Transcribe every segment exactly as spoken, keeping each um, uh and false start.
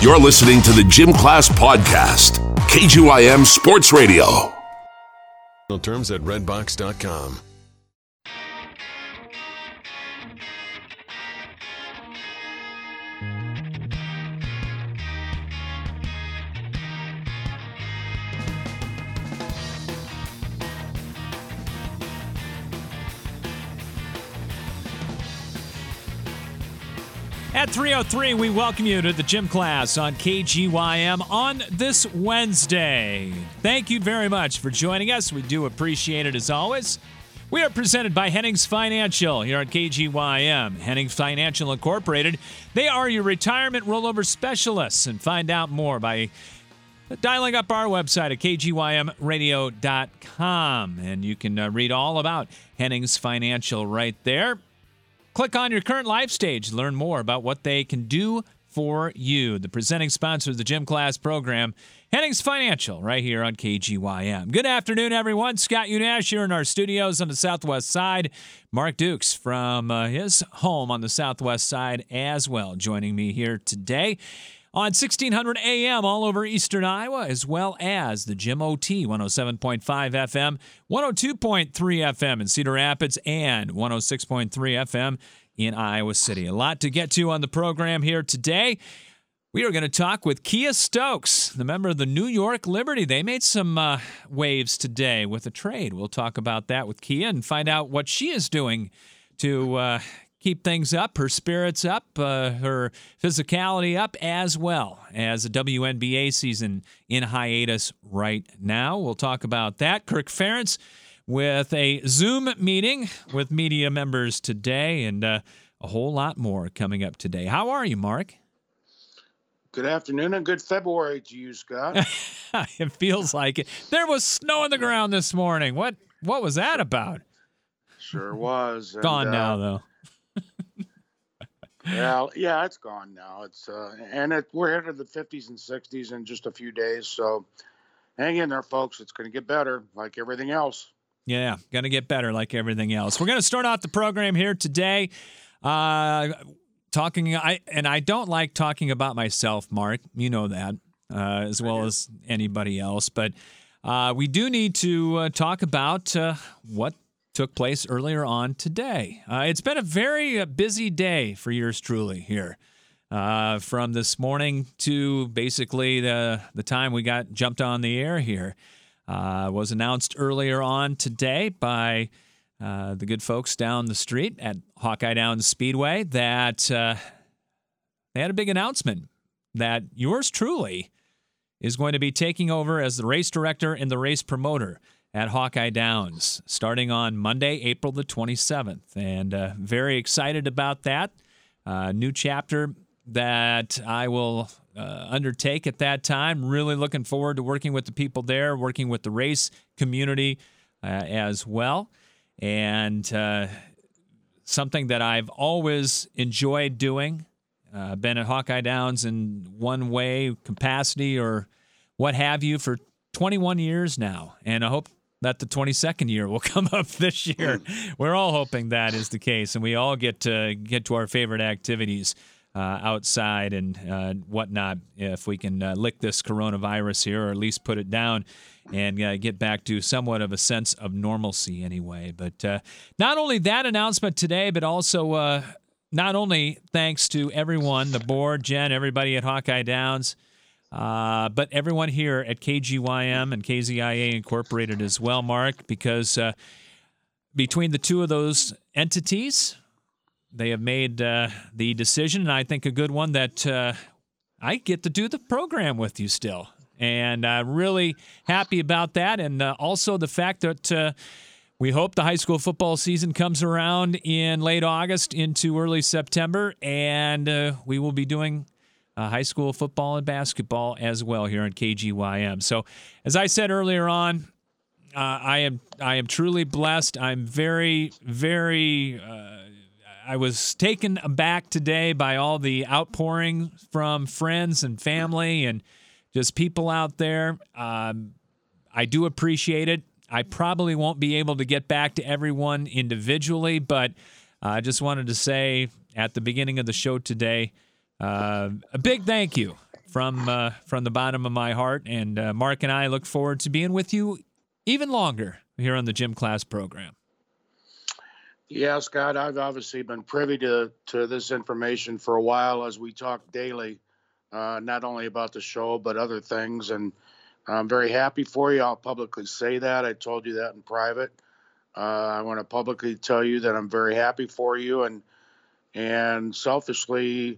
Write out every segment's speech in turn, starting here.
You're listening to the Gym Class Podcast, K G Y M Sports Radio. Terms at redbox dot com. At three oh three, we welcome you to the Gym Class on K G Y M on this Wednesday. Thank you very much for joining us. We do appreciate it as always. We are presented by Hennings Financial here on K G Y M. Hennings Financial Incorporated. They are your retirement rollover specialists. And find out more by dialing up our website at k g y m radio dot com. And you can uh, read all about Hennings Financial right there. Click on your current life stage. Learn more about what they can do for you. The presenting sponsor of the Gym Class program, Hennings Financial, right here on K G Y M. Good afternoon, everyone. Scott Unash here in our studios on the southwest side. Mark Dukes from uh, his home on the southwest side as well, joining me here today on sixteen hundred A M all over eastern Iowa, as well as the Gym O T, one oh seven point five F M, one oh two point three F M in Cedar Rapids, and one oh six point three F M in Iowa City. A lot to get to on the program here today. We are going to talk with Kiah Stokes, the member of the New York Liberty. They made some uh, waves today with a trade. We'll talk about that with Kiah and find out what she is doing to uh, keep things up, her spirits up, uh, her physicality up, as well as the W N B A season in hiatus right now. We'll talk about that. Kirk Ferentz with a Zoom meeting with media members today, and uh, a whole lot more coming up today. How are you, Mark? Good afternoon and good February to you, Scott. It feels like it. There was snow on the ground this morning. What What was that about? Sure was. Gone and, uh, now, though. Well, yeah, it's gone now. It's uh, and it, we're headed to the fifties and sixties in just a few days. So hang in there, folks. It's going to get better, like everything else. Yeah, going to get better, like everything else. We're going to start out the program here today, uh, talking. I and I don't like talking about myself, Mark. You know that uh, as well as anybody else. But uh, we do need to uh, talk about uh, what took place earlier on today. Uh, it's been a very uh, busy day for yours truly here. Uh, from this morning to basically the the time we got jumped on the air here. Uh, was announced earlier on today by uh, the good folks down the street at Hawkeye Downs Speedway that uh, they had a big announcement that yours truly is going to be taking over as the race director and the race promoter at Hawkeye Downs, starting on Monday, April the twenty-seventh. And uh, very excited about that. Uh, new chapter that I will uh, undertake at that time. Really looking forward to working with the people there, working with the race community uh, as well. And uh, something that I've always enjoyed doing. Uh, been at Hawkeye Downs in one way, capacity, or what have you for twenty-one years now. And I hope that the twenty-second year will come up this year. We're all hoping that is the case, and we all get to get to our favorite activities uh, outside and uh, whatnot if we can uh, lick this coronavirus here, or at least put it down and uh, get back to somewhat of a sense of normalcy anyway. But uh, not only that announcement today, but also uh, not only thanks to everyone, the board, Jen, everybody at Hawkeye Downs, Uh, but everyone here at K G Y M and K Z I A Incorporated as well, Mark, because uh, between the two of those entities, they have made uh, the decision, and I think a good one, that uh, I get to do the program with you still. And I'm uh, really happy about that, and uh, also the fact that uh, we hope the high school football season comes around in late August into early September, and uh, we will be doing Uh, high school football and basketball as well here on K G Y M. So, as I said earlier on, uh, I am I am truly blessed. I'm very, very. Uh, I was taken aback today by all the outpouring from friends and family and just people out there. Um, I do appreciate it. I probably won't be able to get back to everyone individually, but I just wanted to say at the beginning of the show today, Uh, a big thank you from uh, from the bottom of my heart. And uh, Mark and I look forward to being with you even longer here on the Gym Class program. Yeah, Scott, I've obviously been privy to, to this information for a while as we talk daily, uh, not only about the show, but other things. And I'm very happy for you. I'll publicly say that. I told you that in private. Uh, I want to publicly tell you that I'm very happy for you and and selfishly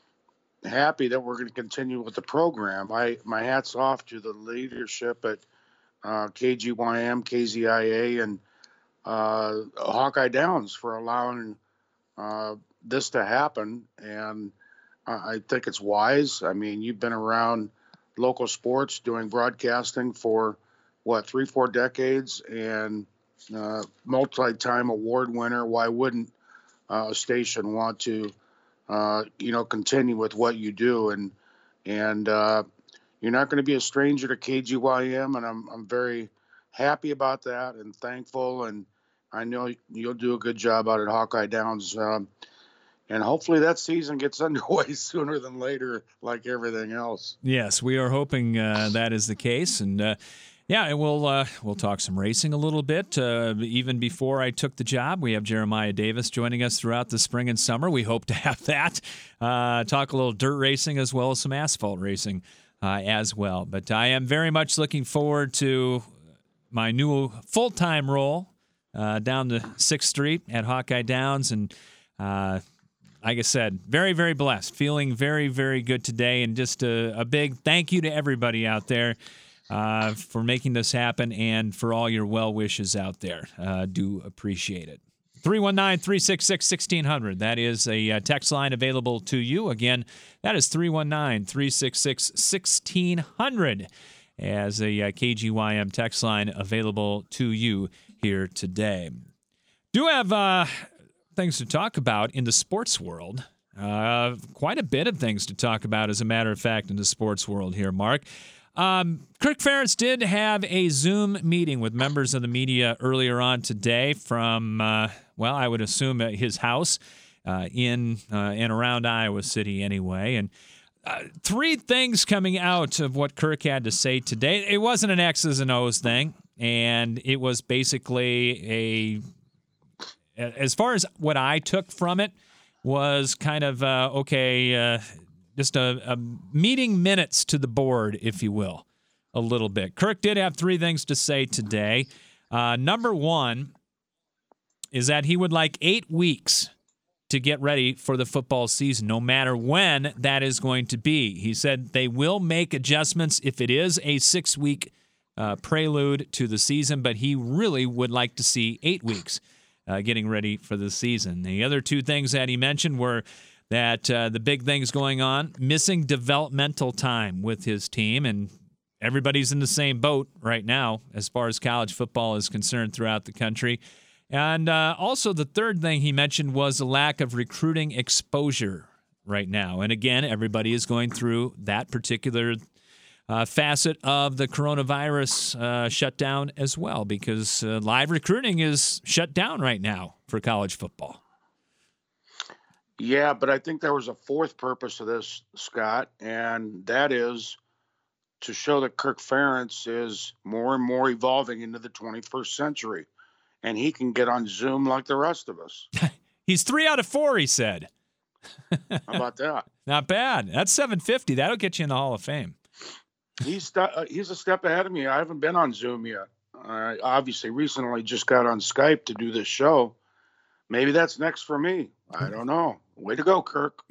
happy that we're going to continue with the program. I my hat's off to the leadership at uh, K G Y M, K Z I A, and uh, Hawkeye Downs for allowing uh, this to happen. And I, I think it's wise. I mean, you've been around local sports doing broadcasting for what, three, four decades, and uh, multi-time award winner. Why wouldn't uh, a station want to, uh, you know, continue with what you do? And and uh, you're not going to be a stranger to K G Y M, and I'm I'm very happy about that and thankful. And I know you'll do a good job out at Hawkeye Downs. Um, and hopefully that season gets underway sooner than later, like everything else. Yes, we are hoping uh, that is the case. And uh, yeah, and we'll uh, we'll talk some racing a little bit. Uh, even before I took the job, we have Jeremiah Davis joining us throughout the spring and summer. We hope to have that. Uh, talk a little dirt racing as well as some asphalt racing uh, as well. But I am very much looking forward to my new full-time role uh, down the sixth Street at Hawkeye Downs. And uh, like I said, very, very blessed. Feeling very, very good today. And just a, a big thank you to everybody out there uh, for making this happen and for all your well wishes out there. Uh, do appreciate it. three one nine, three six six, one six zero zero. That is a uh, text line available to you. Again, that is three one nine, three six six, one six zero zero as a uh, K G Y M text line available to you here today. Do have uh, things to talk about in the sports world. Uh, quite a bit of things to talk about, as a matter of fact, in the sports world here, Mark. Um, Kirk Ferentz did have a Zoom meeting with members of the media earlier on today from, uh, well, I would assume at his house uh, in uh, and around Iowa City anyway. And uh, three things coming out of what Kirk had to say today. It wasn't an X's and O's thing, and it was basically a, as far as what I took from it, was kind of, uh, okay, uh, just a, a meeting minutes to the board, if you will, a little bit. Kirk did have three things to say today. Uh, number one is that he would like eight weeks to get ready for the football season, no matter when that is going to be. He said they will make adjustments if it is a six-week uh, prelude to the season, but he really would like to see eight weeks uh, getting ready for the season. The other two things that he mentioned were that uh, the big things going on, missing developmental time with his team, and everybody's in the same boat right now as far as college football is concerned throughout the country. And uh, also the third thing he mentioned was the lack of recruiting exposure right now. And again, everybody is going through that particular uh, facet of the coronavirus uh, shutdown as well, because uh, live recruiting is shut down right now for college football. Yeah, but I think there was a fourth purpose to this, Scott, and that is to show that Kirk Ferentz is more and more evolving into the twenty-first century, and he can get on Zoom like the rest of us. He's three out of four, he said. How about that? Not bad. That's seven fifty. That'll get you in the Hall of Fame. He's st- uh, he's a step ahead of me. I haven't been on Zoom yet. I obviously recently just got on Skype to do this show. Maybe that's next for me. I don't know. Way to go, Kirk.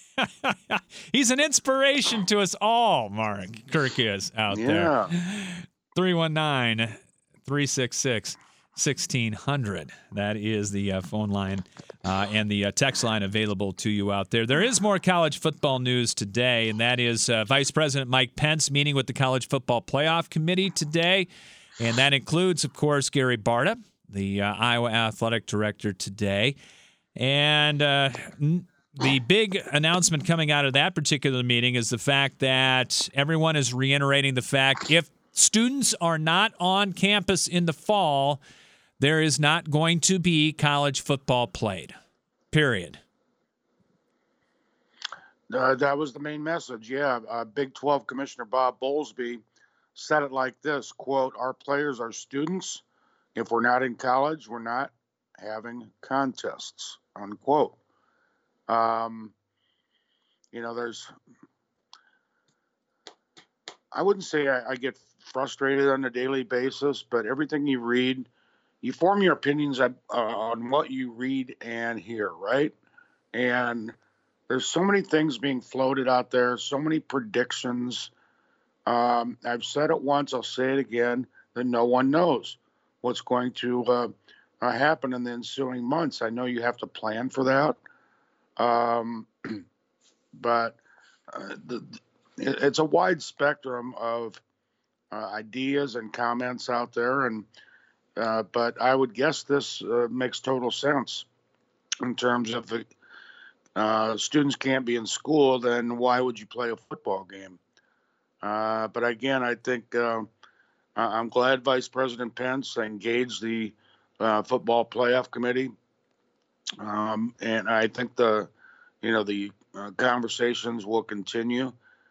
He's an inspiration to us all, Mark. Kirk is out yeah. there. three one nine, three six six, one six zero zero. That is the uh, phone line uh, and the uh, text line available to you out there. There is more college football news today, and that is uh, Vice President Mike Pence meeting with the College Football Playoff Committee today. And that includes, of course, Gary Barta, the uh, Iowa Athletic Director, today. And uh, n- the big announcement coming out of that particular meeting is the fact that everyone is reiterating the fact if students are not on campus in the fall, there is not going to be college football played. Period. Uh, that was the main message. Yeah, uh, Big twelve Commissioner Bob Bowlesby said it like this, quote, "Our players are students. If we're not in college, we're not having contests," unquote. Um, you know, there's, I wouldn't say I, I get frustrated on a daily basis, but everything you read, you form your opinions on, uh, on what you read and hear, right? And there's so many things being floated out there, so many predictions. Um, I've said it once, I'll say it again, that no one knows what's going to uh, uh, happen in the ensuing months. I know you have to plan for that. Um, but uh, the, it, it's a wide spectrum of uh, ideas and comments out there. And uh, but I would guess this uh, makes total sense in terms of the uh, students can't be in school, then why would you play a football game? Uh, but again, I think uh, I'm glad Vice President Pence engaged the uh, football playoff committee. Um, and I think the, you know, the uh, conversations will continue.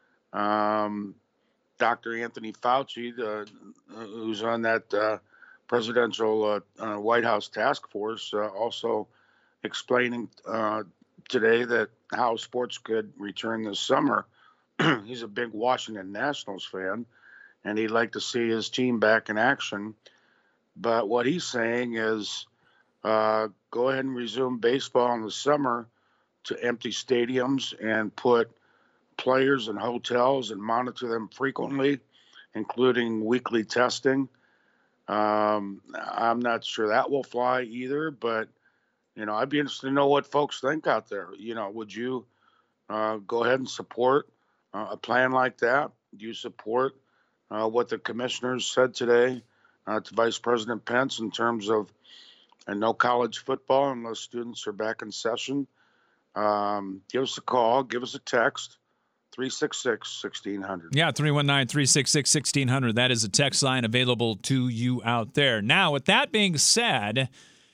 Um, Doctor Anthony Fauci, the, uh, who's on that uh, presidential uh, uh, White House task force, uh, also explaining uh, today that how sports could return this summer. He's a big Washington Nationals fan, and he'd like to see his team back in action. But what he's saying is uh, go ahead and resume baseball in the summer to empty stadiums and put players in hotels and monitor them frequently, including weekly testing. Um, I'm not sure that will fly either, but, you know, I'd be interested to know what folks think out there. You know, would you uh, go ahead and support uh, a plan like that? Do you support uh, what the commissioners said today uh, to Vice President Pence in terms of uh, no college football unless students are back in session? Um, give us a call, give us a text, three six six, one six zero zero. Yeah, three one nine, three six six, one six zero zero. That is a text line available to you out there. Now, with that being said,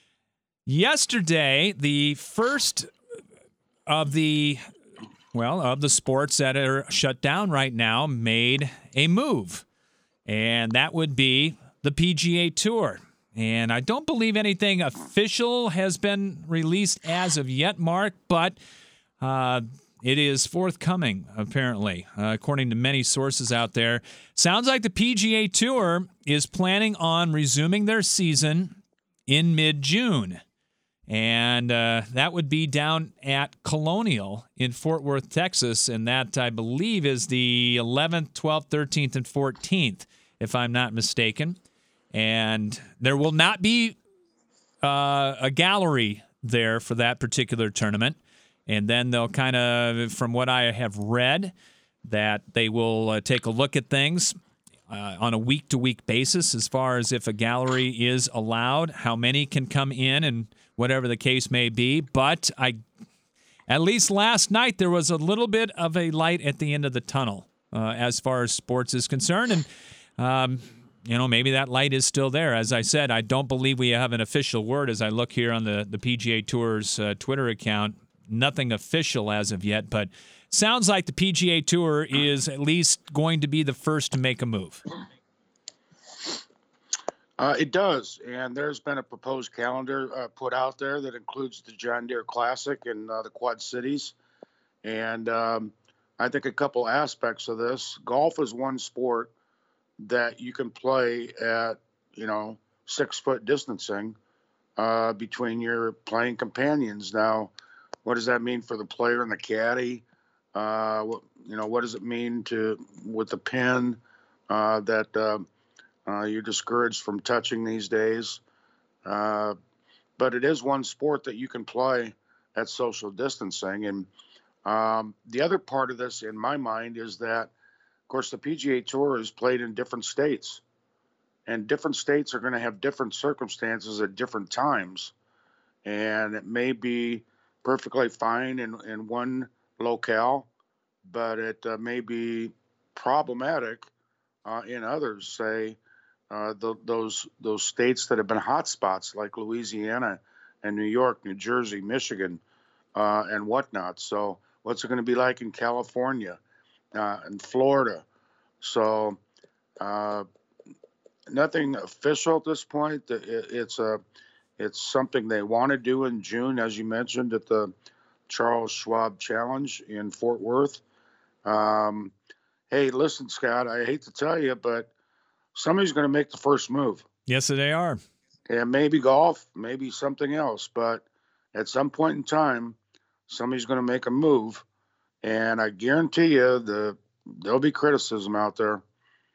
yesterday, the first of the, well, of the sports that are shut down right now made a move, and that would be the P G A Tour. And I don't believe anything official has been released as of yet, Mark, but uh, it is forthcoming, apparently, uh, according to many sources out there. Sounds like the P G A Tour is planning on resuming their season in mid-June. And uh, that would be down at Colonial in Fort Worth, Texas. And that, I believe, is the eleventh, twelfth, thirteenth, and fourteenth, if I'm not mistaken. And there will not be uh, a gallery there for that particular tournament. And then they'll kind of, from what I have read, that they will uh, take a look at things uh, on a week-to-week basis as far as if a gallery is allowed, how many can come in, and whatever the case may be. But I, at least last night, there was a little bit of a light at the end of the tunnel uh, as far as sports is concerned. And, um, you know, maybe that light is still there. As I said, I don't believe we have an official word as I look here on the, the P G A Tour's uh, Twitter account. Nothing official as of yet, but sounds like the P G A Tour is at least going to be the first to make a move. Uh, it does, and there's been a proposed calendar uh, put out there that includes the John Deere Classic in uh, the Quad Cities. And um, I think a couple aspects of this. Golf is one sport that you can play at, you know, six-foot distancing uh, between your playing companions. Now, what does that mean for the player and the caddy? Uh, what, you know, what does it mean to with the pin uh, that uh, uh, you're discouraged from touching these days? Uh, but it is one sport that you can play at social distancing. And um, the other part of this, in my mind, is that, of course, the P G A Tour is played in different states, and different states are going to have different circumstances at different times. And it may be perfectly fine in, in one locale, but it uh, may be problematic uh, in others. Say uh, the, those those states that have been hot spots like Louisiana and New York, New Jersey, Michigan, uh, and whatnot. So What's it going to be like in California, uh, and Florida? So uh, nothing official at this point. It, it's a it's something they want to do in June, as you mentioned, at the Charles Schwab Challenge in Fort Worth. Um, hey, listen, Scott, I hate to tell you, but somebody's going to make the first move. Yes, they are. And maybe golf, maybe something else. But at some point in time, somebody's going to make a move. And I guarantee you the there'll be criticism out there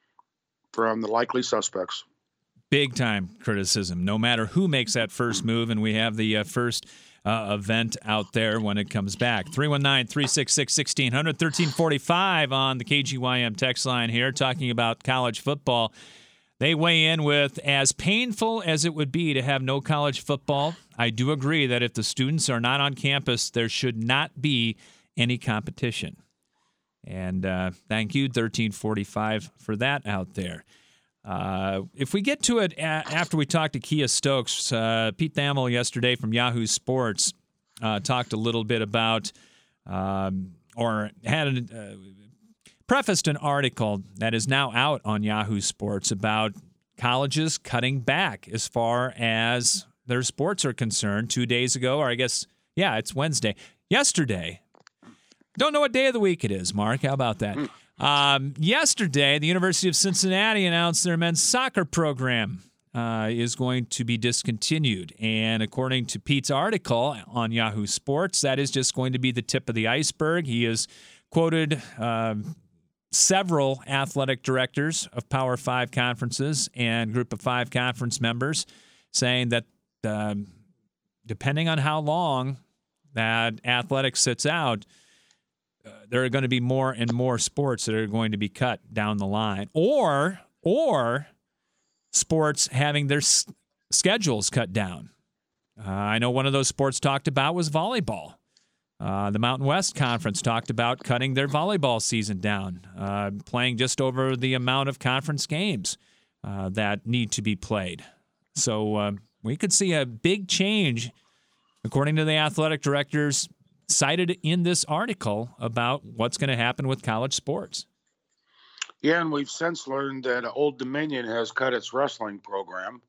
from the likely suspects. Big time criticism, no matter who makes that first move. And we have the uh, first uh, event out there when it comes back. three one nine, three six six, one six zero zero, thirteen forty-five on the K G Y M text line here, talking about college football. They weigh in with, as painful as it would be to have no college football, I do agree that if the students are not on campus, there should not be any competition. And uh, thank you, thirteen forty-five, for that out there. Uh, if we get to it a- after we talk to Kia Stokes, uh, Pete Thamel yesterday from Yahoo Sports uh, talked a little bit about, um, or had an, uh, prefaced an article that is now out on Yahoo Sports about colleges cutting back as far as their sports are concerned. Two days ago, or I guess, yeah, it's Wednesday. Yesterday, don't know what day of the week it is, Mark. How about that? Um, yesterday, the University of Cincinnati announced their men's soccer program uh, is going to be discontinued. And according to Pete's article on Yahoo Sports, that is just going to be the tip of the iceberg. He has quoted uh, several athletic directors of Power Five conferences and Group of Five conference members saying that um, depending on how long that athletics sits out, Uh, there are going to be more and more sports that are going to be cut down the line, or or sports having their s- schedules cut down. Uh, I know one of those sports talked about was volleyball. Uh, the Mountain West Conference talked about cutting their volleyball season down, uh, playing just over the amount of conference games uh, that need to be played. So uh, we could see a big change, according to the athletic directors cited in this article, about what's going to happen with college sports. Yeah, and we've since learned that Old Dominion has cut its wrestling program.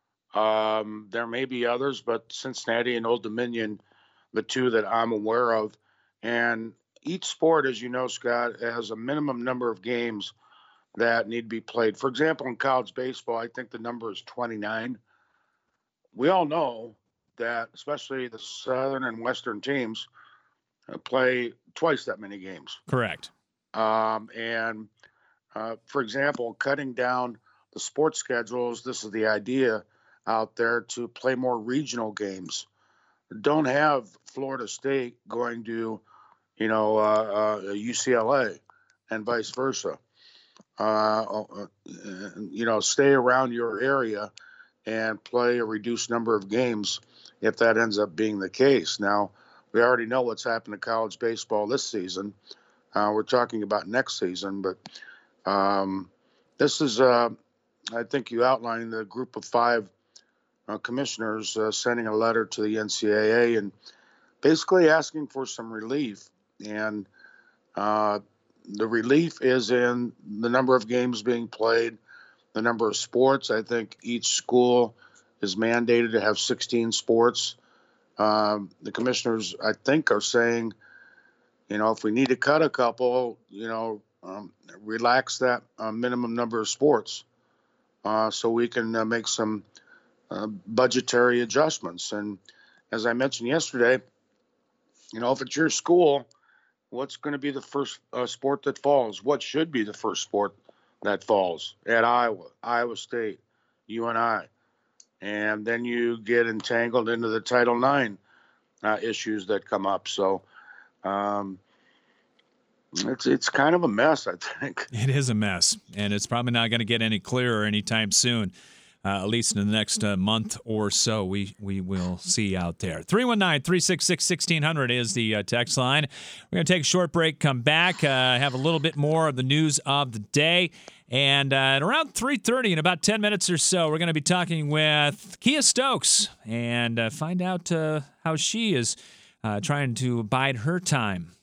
Um, there may be others, but Cincinnati and Old Dominion, the two that I'm aware of. And each sport, as you know, Scott, has a minimum number of games that need to be played. For example, in college baseball, I think the number is twenty-nine. We all know that, especially the Southern and Western teams, uh, play twice that many games. Correct. Um, and, uh, for example, cutting down the sports schedules, this is the idea out there, to play more regional games. Don't have Florida State going to, you know, uh, uh, U C L A and vice versa. Uh, uh, you know, stay around your area and play a reduced number of games if that ends up being the case. Now, we already know what's happened to college baseball this season. Uh, we're talking about next season, but um, this is, uh, I think you outlined the group of five uh, commissioners uh, sending a letter to the N C double A and basically asking for some relief. And uh, the relief is in the number of games being played, the number of sports. I think each school is mandated to have sixteen sports. Um, the commissioners, I think, are saying, you know, if we need to cut a couple, you know, um, relax that uh, minimum number of sports uh, so we can uh, make some uh, budgetary adjustments. And as I mentioned yesterday, you know, if it's your school, what's going to be the first uh, sport that falls? What should be the first sport that falls at Iowa, Iowa State, U N I? And then you get entangled into the Title nine uh, issues that come up. So um, it's it's kind of a mess, I think. It is a mess, and it's probably not going to get any clearer anytime soon, uh, at least in the next uh, month or so. We we will see out there. three one nine, three six six, one six zero zero is the uh, text line. We're going to take a short break, come back, uh, have a little bit more of the news of the day. And uh, at around three thirty, in about ten minutes or so, we're going to be talking with Kia Stokes and uh, find out uh, how she is uh, trying to bide her time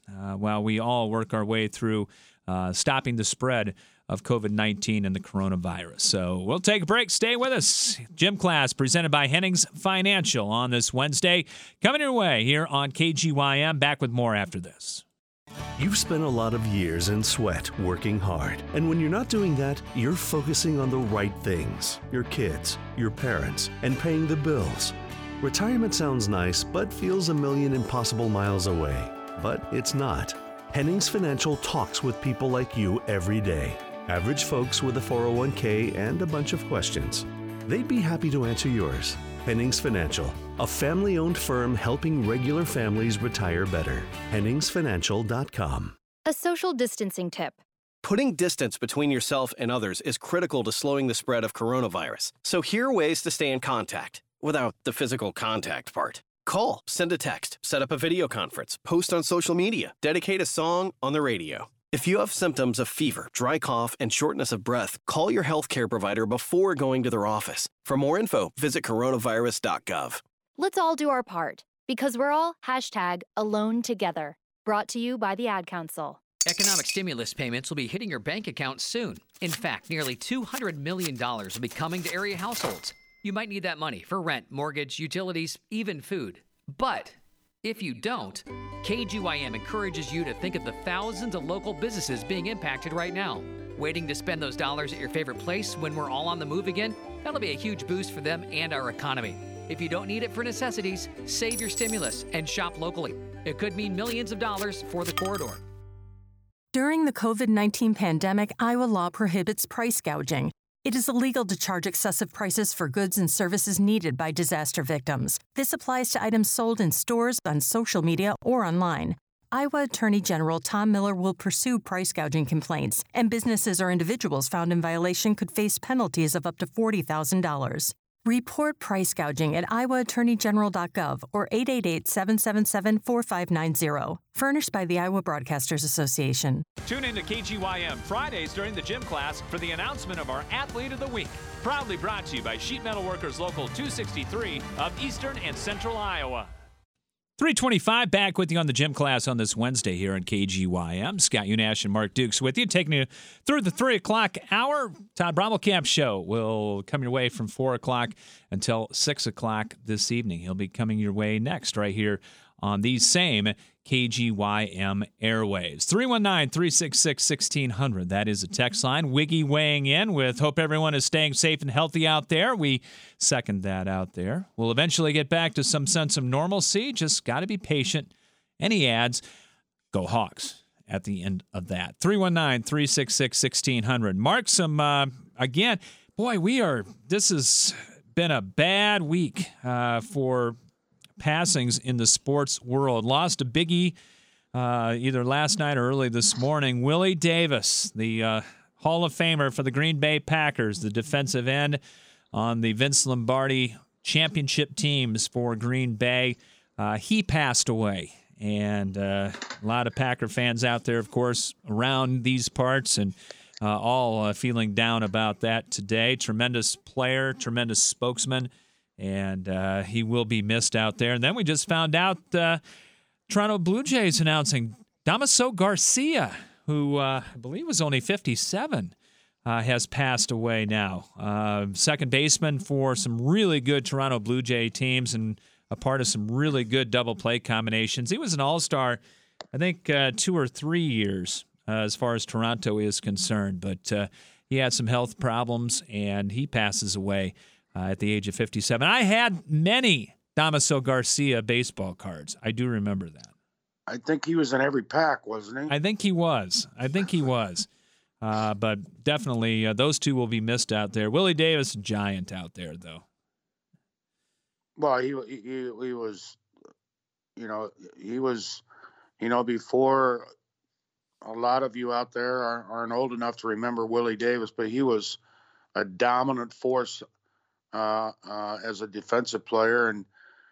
uh, while we all work our way through uh, stopping the spread of COVID nineteen and the coronavirus. So we'll take a break. Stay with us. Gym Class presented by Hennings Financial on this Wednesday. Coming your way here on K G Y M. Back with more after this. You've spent a lot of years in sweat working hard. And when you're not doing that, you're focusing on the right things. Your kids, your parents, and paying the bills. Retirement sounds nice, but feels a million impossible miles away. But it's not. Hennings Financial talks with people like you every day. Average folks with a four oh one k and a bunch of questions. They'd be happy to answer yours. Hennings Financial, a family-owned firm helping regular families retire better. Hennings Financial dot com. A social distancing tip. Putting distance between yourself and others is critical to slowing the spread of coronavirus. So here are ways to stay in contact without the physical contact part. Call, send a text, set up a video conference, post on social media, dedicate a song on the radio. If you have symptoms of fever, dry cough, and shortness of breath, call your healthcare provider before going to their office. For more info, visit coronavirus dot gov. Let's all do our part, because we're all hashtag alone together. Brought to you by the Ad Council. Economic stimulus payments will be hitting your bank account soon. In fact, nearly two hundred million dollars will be coming to area households. You might need that money for rent, mortgage, utilities, even food. But if you don't, K G Y M encourages you to think of the thousands of local businesses being impacted right now. Waiting to spend those dollars at your favorite place when we're all on the move again? That'll be a huge boost for them and our economy. If you don't need it for necessities, save your stimulus and shop locally. It could mean millions of dollars for the corridor. During the COVID nineteen pandemic, Iowa law prohibits price gouging. It is illegal to charge excessive prices for goods and services needed by disaster victims. This applies to items sold in stores, on social media, or online. Iowa Attorney General Tom Miller will pursue price gouging complaints, and businesses or individuals found in violation could face penalties of up to forty thousand dollars. Report price gouging at iowa attorney general dot gov or eight eight eight, seven seven seven, four five nine zero. Furnished by the Iowa Broadcasters Association. Tune in to K G Y M Fridays during the gym class for the announcement of our Athlete of the Week. Proudly brought to you by Sheet Metal Workers Local two sixty-three of Eastern and Central Iowa. three twenty-five back with you on the gym class on this Wednesday here on K G Y M. Scott Unash and Mark Dukes with you, taking you through the three o'clock hour. Todd Brommelkamp Show will come your way from four o'clock until six o'clock this evening. He'll be coming your way next right here on these same K G Y M airwaves. three one nine, three six six, one six zero zero. That is a text line. Wiggy weighing in with hope everyone is staying safe and healthy out there. We second that out there. We'll eventually get back to some sense of normalcy. Just got to be patient. Any ads, go Hawks at the end of that. three one nine, three six six, one six zero zero. Mark, some, uh, again, boy, we are, this has been a bad week uh, for passings in the sports world. Lost a biggie uh, either last night or early this morning. Willie Davis, the uh, Hall of Famer for the Green Bay Packers, the defensive end on the Vince Lombardi championship teams for Green Bay. Uh, he passed away. And uh, a lot of Packer fans out there, of course, around these parts and uh, all uh, feeling down about that today. Tremendous player, tremendous spokesman. And uh, he will be missed out there. And then we just found out uh, Toronto Blue Jays announcing Damaso Garcia, who uh, I believe was only fifty-seven, uh, has passed away now. Uh, second baseman for some really good Toronto Blue Jay teams and a part of some really good double play combinations. He was an all-star, I think, uh, two or three years uh, as far as Toronto is concerned. But uh, he had some health problems, and he passes away Uh, at the age of fifty-seven. I had many Damaso Garcia baseball cards. I do remember that. I think he was in every pack, wasn't he? I think he was. I think he was. Uh, but definitely uh, those two will be missed out there. Willie Davis, giant out there, though. Well, he, he, he was, you know, he was, you know, before a lot of you out there aren't, aren't old enough to remember Willie Davis, but he was a dominant force Uh, uh, as a defensive player, and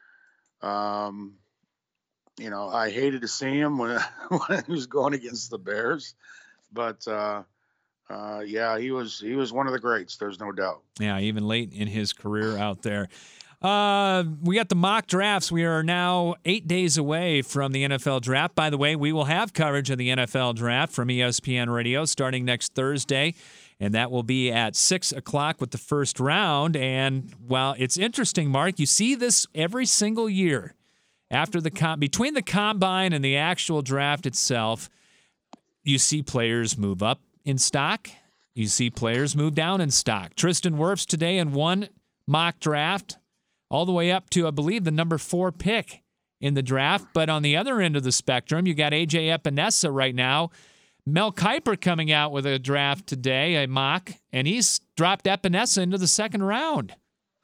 um, you know, I hated to see him when, when he was going against the Bears, but uh, uh, yeah, he was he was one of the greats. There's no doubt. Yeah, even late in his career out there. Uh, we got the mock drafts. We are now eight days away from the N F L draft. By the way, we will have coverage of the N F L draft from E S P N Radio starting next Thursday, and that will be at six o'clock with the first round. And, well, it's interesting, Mark. You see this every single year after the com- between the combine and the actual draft itself. You see players move up in stock. You see players move down in stock. Tristan Wirfs today in one mock draft, all the way up to, I believe, the number four pick in the draft. But on the other end of the spectrum, you got A J Epinesa right now. Mel Kiper coming out with a draft today, a mock, and he's dropped Epinesa into the second round.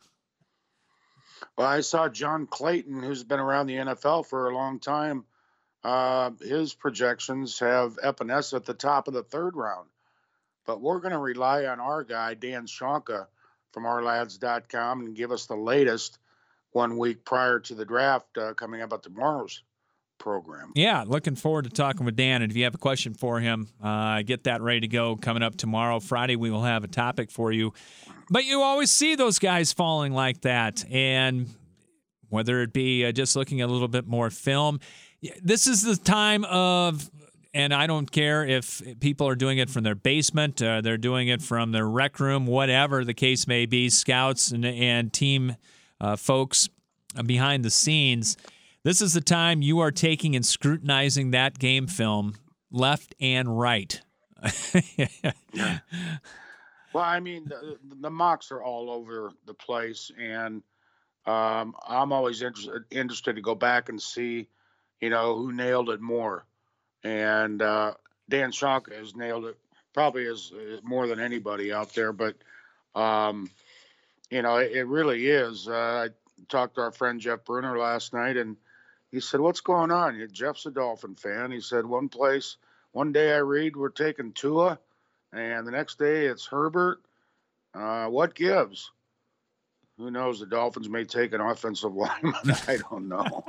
Well, I saw John Clayton, who's been around the N F L for a long time. Uh, his projections have Epinesa at the top of the third round. But we're going to rely on our guy, Dan Shonka, from our lads dot com, and give us the latest one week prior to the draft uh, coming up at tomorrow's program. Yeah, looking forward to talking with Dan. And if you have a question for him, uh, get that ready to go coming up tomorrow. Friday, we will have a topic for you. But you always see those guys falling like that. And whether it be uh, just looking at a little bit more film, this is the time of... And I don't care if people are doing it from their basement, uh, they're doing it from their rec room, whatever the case may be, scouts and, and team uh, folks behind the scenes. This is the time you are taking and scrutinizing that game film left and right. Yeah. Well, I mean, the, the mocks are all over the place, and um, I'm always interested, interested to go back and see, you know, who nailed it more. And uh, Dan Shonka has nailed it probably as uh, more than anybody out there. But, um, you know, it, it really is. Uh, I talked to our friend Jeff Bruner last night, and he said, what's going on? Jeff's a Dolphin fan. He said, one place, one day I read we're taking Tua, and the next day it's Herbert. Uh, what gives? Who knows? The Dolphins may take an offensive lineman. I don't know.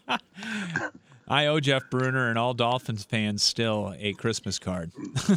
I owe Jeff Bruner and all Dolphins fans still a Christmas card.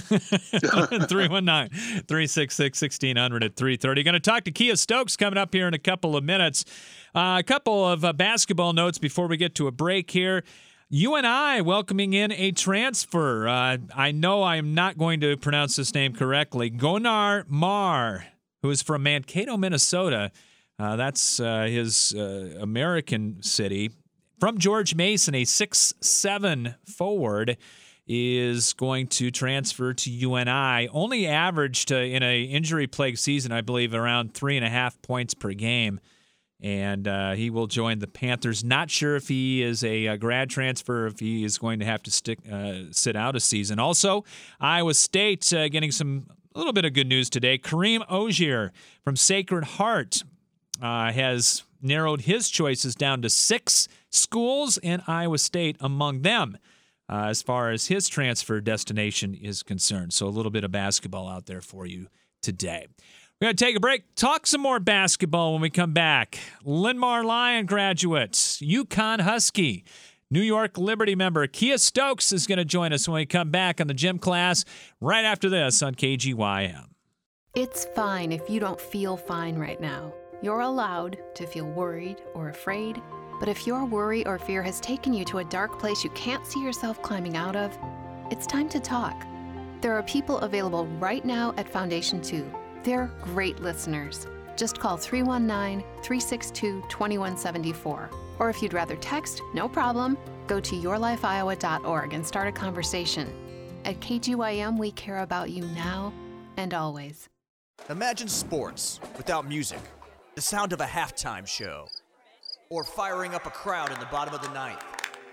three one nine, three six six, one six zero zero at three thirty. Going to talk to Kia Stokes coming up here in a couple of minutes. Uh, a couple of uh, basketball notes before we get to a break here. U N I welcoming in a transfer. Uh, I know I'm not going to pronounce this name correctly. Gonar Mar, who is from Mankato, Minnesota. Uh, that's uh, his uh, American city. From George Mason, a six seven forward, is going to transfer to U N I. Only averaged uh, in an injury-plagued season, I believe, around three and a half points per game. And uh, he will join the Panthers. Not sure if he is a, a grad transfer, if he is going to have to stick uh, sit out a season. Also, Iowa State uh, getting some a little bit of good news today. Kareem Ogier from Sacred Heart uh, has narrowed his choices down to six schools, and Iowa State among them uh, as far as his transfer destination is concerned. So a little bit of basketball out there for you today. We're going to take a break, talk some more basketball when we come back. Linn-Mar Lion graduate, Yukon Husky, New York Liberty member Kia Stokes is going to join us when we come back on the gym class right after this on K G Y M. It's fine if you don't feel fine right now. You're allowed to feel worried or afraid, but if your worry or fear has taken you to a dark place you can't see yourself climbing out of, it's time to talk. There are people available right now at Foundation two. They're great listeners. Just call three one nine, three six two, two one seven four. Or if you'd rather text, no problem, go to your life iowa dot org and start a conversation. At K G Y M, we care about you now and always. Imagine sports without music. The sound of a halftime show, or firing up a crowd in the bottom of the ninth.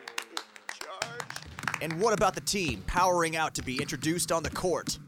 And what about the team powering out to be introduced on the court?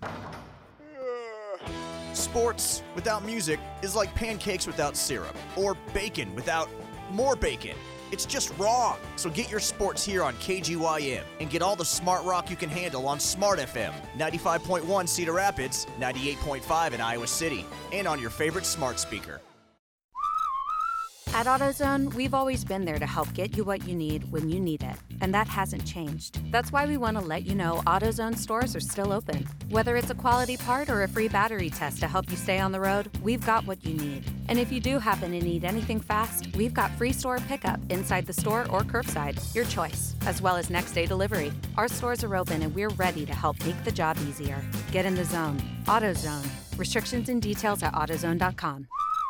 Sports without music is like pancakes without syrup, or bacon without more bacon. It's just wrong. So get your sports here on K G Y M and get all the smart rock you can handle on Smart F M, ninety-five point one Cedar Rapids, ninety-eight point five in Iowa City, and on your favorite smart speaker. At AutoZone, we've always been there to help get you what you need when you need it, and that hasn't changed. That's why we want to let you know AutoZone stores are still open. Whether it's a quality part or a free battery test to help you stay on the road, we've got what you need. And if you do happen to need anything fast, we've got free store pickup inside the store or curbside, your choice, as well as next day delivery. Our stores are open and we're ready to help make the job easier. Get in the zone. AutoZone. Restrictions and details at AutoZone dot com.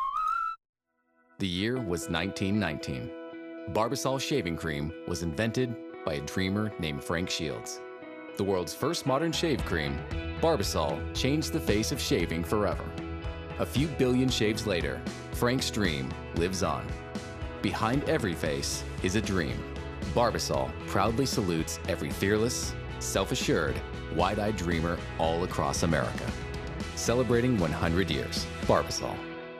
The year was nineteen nineteen. Barbasol shaving cream was invented by a dreamer named Frank Shields. The world's first modern shave cream, Barbasol changed the face of shaving forever. A few billion shaves later, Frank's dream lives on. Behind every face is a dream. Barbasol proudly salutes every fearless, self-assured, wide-eyed dreamer all across America. Celebrating one hundred years. Barbasol.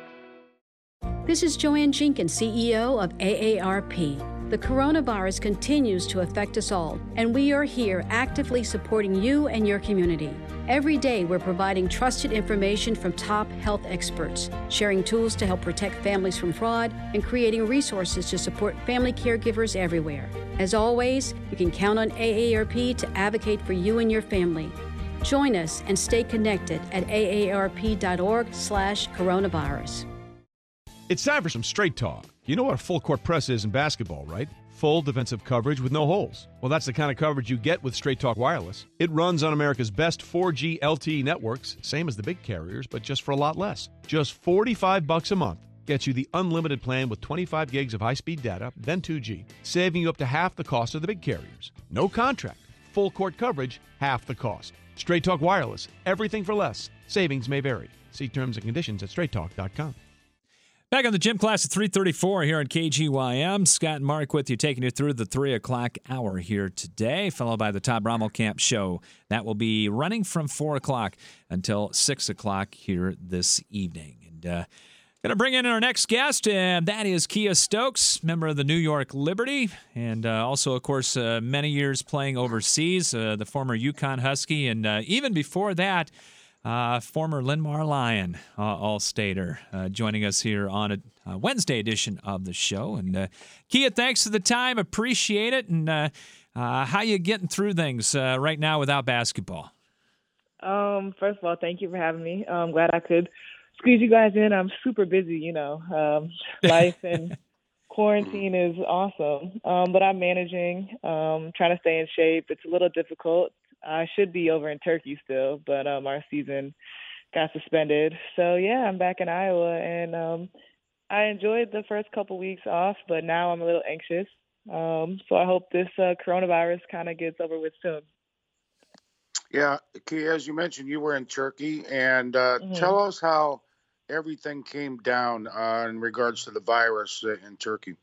This is Joanne Jenkins, C E O of A A R P. The coronavirus continues to affect us all, and we are here actively supporting you and your community. Every day, we're providing trusted information from top health experts, sharing tools to help protect families from fraud, and creating resources to support family caregivers everywhere. As always, you can count on A A R P to advocate for you and your family. Join us and stay connected at A A R P dot org slash coronavirus. It's time for some straight talk. You know what a full court press is in basketball, right? Full defensive coverage with no holes. Well, that's the kind of coverage you get with Straight Talk Wireless. It runs on America's best four G L T E networks, same as the big carriers, but just for a lot less. Just forty-five bucks a month gets you the unlimited plan with twenty-five gigs of high-speed data, then two G, saving you up to half the cost of the big carriers. No contract. Full court coverage, half the cost. Straight Talk Wireless. Everything for less. Savings may vary. See terms and conditions at straight talk dot com. Back on the gym class at three thirty-four here on K G Y M. Scott and Mark with you, taking you through the three o'clock hour here today, followed by the Todd Brommelkamp Show. That will be running from four o'clock until six o'clock here this evening. And uh, going to bring in our next guest, and that is Kiah Stokes, member of the New York Liberty, and uh, also, of course, uh, many years playing overseas, uh, the former UConn Husky, and uh, even before that, Uh, former Linn-Mar Lion, uh, All-Stater, uh, joining us here on a uh, Wednesday edition of the show. And uh, Kiah, thanks for the time. Appreciate it. And uh, uh, how you getting through things uh, right now without basketball? Um, first of all, thank you for having me. I'm glad I could squeeze you guys in. I'm super busy, you know. Um, life and quarantine is awesome. Um, but I'm managing, um, trying to stay in shape. It's a little difficult. I should be over in Turkey still, but um, our season got suspended. So, yeah, I'm back in Iowa, and um, I enjoyed the first couple weeks off, but now I'm a little anxious. Um, so I hope this uh, coronavirus kind of gets over with soon. Yeah, Kiah, as you mentioned, you were in Turkey, and uh, Mm-hmm. tell us how everything came down uh, in regards to the virus uh, in Turkey.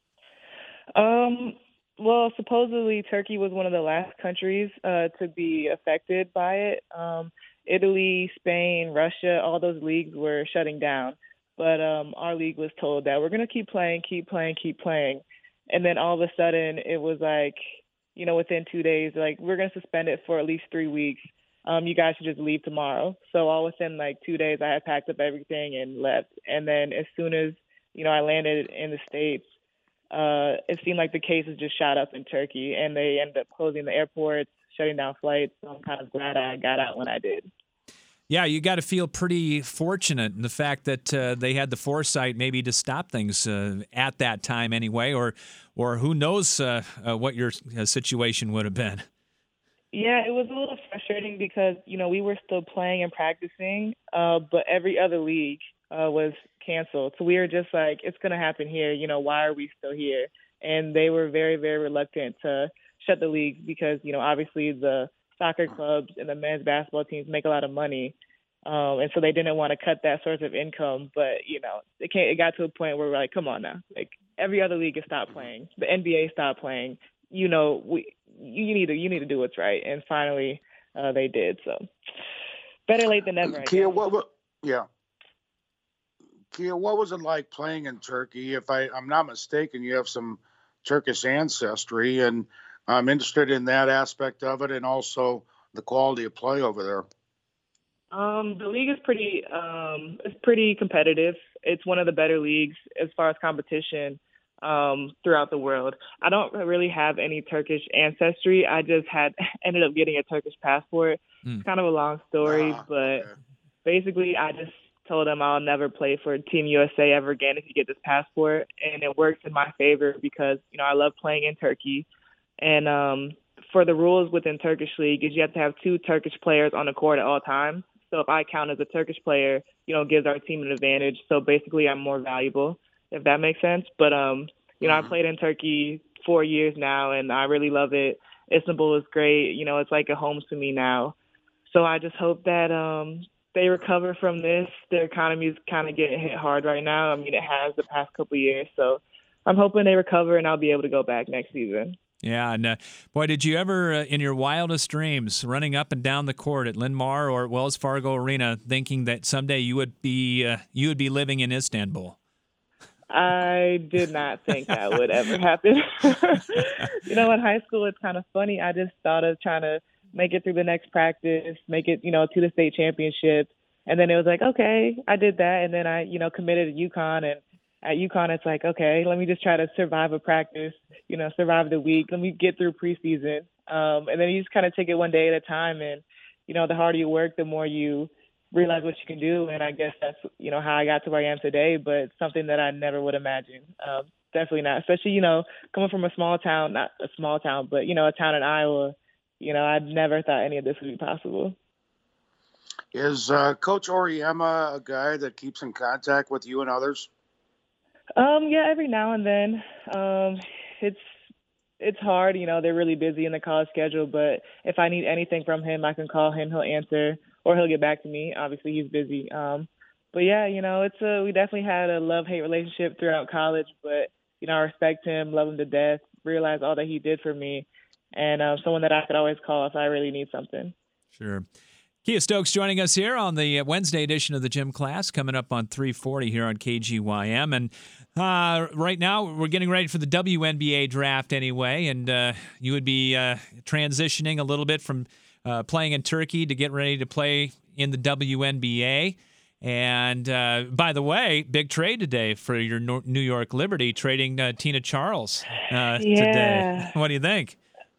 Um. Well, supposedly Turkey was one of the last countries uh, to be affected by it. Um, Italy, Spain, Russia, all those leagues were shutting down. But um, our league was told that we're going to keep playing, keep playing, keep playing. And then all of a sudden it was like, you know, within two days, like, we're going to suspend it for at least three weeks. Um, you guys should just leave tomorrow. So all within like two days, I had packed up everything and left. And then as soon as, you know, I landed in the States, Uh, it seemed like the cases just shot up in Turkey, and they ended up closing the airports, shutting down flights. So I'm kind of glad I got out when I did. Yeah, you got to feel pretty fortunate in the fact that uh, they had the foresight maybe to stop things uh, at that time anyway, or or who knows uh, uh, what your uh, situation would have been. Yeah, it was a little frustrating because, you know, we were still playing and practicing, uh, but every other league uh, was canceled. So we were just like, it's going to happen here. You know, why are we still here? And they were very, very reluctant to shut the leagues because, you know, obviously the soccer clubs and the men's basketball teams make a lot of money. Um, and so they didn't want to cut that source of income. But, you know, it, can't, it got to a point where we're like, come on now. Like, every other league has stopped playing. The N B A stopped playing. You know, we you need to you need to do what's right. And finally uh, they did. So better late than never, I Kiah, guess. what, what, yeah. Kiah, what was it like playing in Turkey? If I, I'm not mistaken, you have some Turkish ancestry, and I'm interested in that aspect of it and also the quality of play over there. Um, the league is pretty um, it's pretty competitive. It's one of the better leagues as far as competition um, throughout the world. I don't really have any Turkish ancestry. I just had ended up getting a Turkish passport. Mm. It's kind of a long story, Ah, but okay. basically I just told him I'll never play for Team U S A ever again if you get this passport, and it works in my favor because you know I love playing in Turkey, and um, for the rules within Turkish league is you have to have two Turkish players on the court at all times. So if I count as a Turkish player, you know, it gives our team an advantage. So basically, I'm more valuable, if that makes sense. But um, you know, I played in Turkey four years now, and I really love it. Istanbul is great. You know, it's like a home to me now. So I just hope that um, they recover from this. Their economy is kind of getting hit hard right now. I mean, it has the past couple of years. So I'm hoping they recover, and I'll be able to go back next season. Yeah, and uh, boy, did you ever, uh, in your wildest dreams, running up and down the court at Linmar or at Wells Fargo Arena, thinking that someday you would be uh, you would be living in Istanbul? I did not think that would ever happen. You know, in high school, it's kind of funny. I just thought of trying to make it through the next practice, make it, you know, to the state championship, and then it was like, okay, I did that, and then I, you know, committed to UConn, and at UConn, it's like, okay, let me just try to survive a practice, you know, survive the week. Let me get through preseason. Um, and then you just kind of take it one day at a time. And, you know, the harder you work, the more you realize what you can do. And I guess that's, you know, how I got to where I am today. But it's something that I never would imagine. Um, definitely not. Especially, you know, coming from a small town, not a small town, but, you know, a town in Iowa, you know, I never thought any of this would be possible. Is uh, Coach Auriemma a guy that keeps in contact with you and others? Um, yeah, every now and then. Um, it's it's hard, you know, they're really busy in the college schedule, but if I need anything from him, I can call him, he'll answer, or he'll get back to me. Obviously, he's busy. Um, but yeah, you know, it's a, we definitely had a love-hate relationship throughout college, but, you know, I respect him, love him to death, realize all that he did for me, and uh, someone that I could always call if I really need something. Sure. Kia Stokes joining us here on the Wednesday edition of the Gym Class, coming up on three forty here on K G Y M. And uh, right now we're getting ready for the W N B A draft anyway, and uh, you would be uh, transitioning a little bit from uh, playing in Turkey to get ready to play in the W N B A. And uh, by the way, big trade today for your New York Liberty, trading uh, Tina Charles uh, yeah. today. What do you think?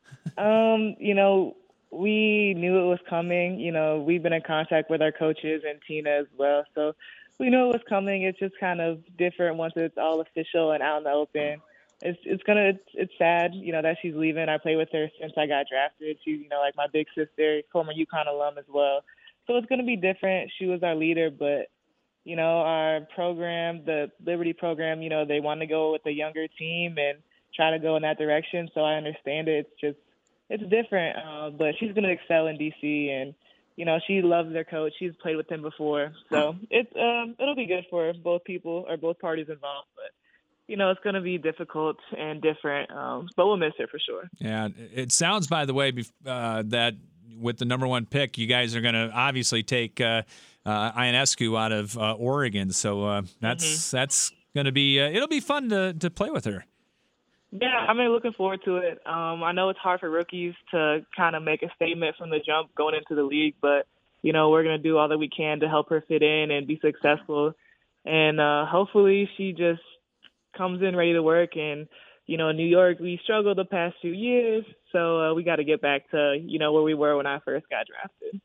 Um, you know, we knew it was coming. You know, we've been in contact with our coaches and Tina as well. So we knew it was coming. It's just kind of different once it's all official and out in the open. It's it's gonna it's, it's sad, you know, that she's leaving. I played with her since I got drafted. She's, you know, like my big sister, former UConn alum as well. So it's gonna be different. She was our leader, but you know, our program, the Liberty program, you know, they want to go with a younger team and try to go in that direction. So I understand it. It's just It's different, uh, but she's going to excel in D C, and, you know, she loves their coach. She's played with him before. So it's, um, it'll be good for both people or both parties involved. But, you know, it's going to be difficult and different, um, but we'll miss her for sure. Yeah, it sounds, by the way, uh, that with the number one pick, you guys are going to obviously take uh, uh, Ionescu out of uh, Oregon. So uh, that's mm-hmm. that's going to be uh, – it'll be fun to, to play with her. Yeah, I'm really looking forward to it. Um, I know it's hard for rookies to kind of make a statement from the jump going into the league, but, you know, we're going to do all that we can to help her fit in and be successful. And uh, hopefully she just comes in ready to work. And, you know, in New York, we struggled the past few years, so uh, we got to get back to, you know, where we were when I first got drafted.